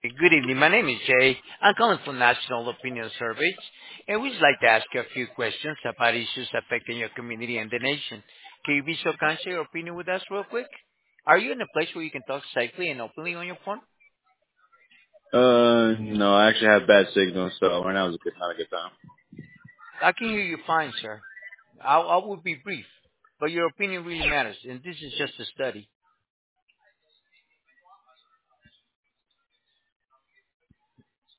Good evening. My name is Jay. I'm calling from National Opinion Surveys, and we'd like to ask you a few questions about issues affecting your community and the nation. Can you be so kind to share your opinion with us real quick? Are you in a place where you can talk safely and openly on your phone? No, I actually have bad signal, so right now is not a good time. I can hear you fine, sir. I will be brief, but your opinion really matters, and this is just a study.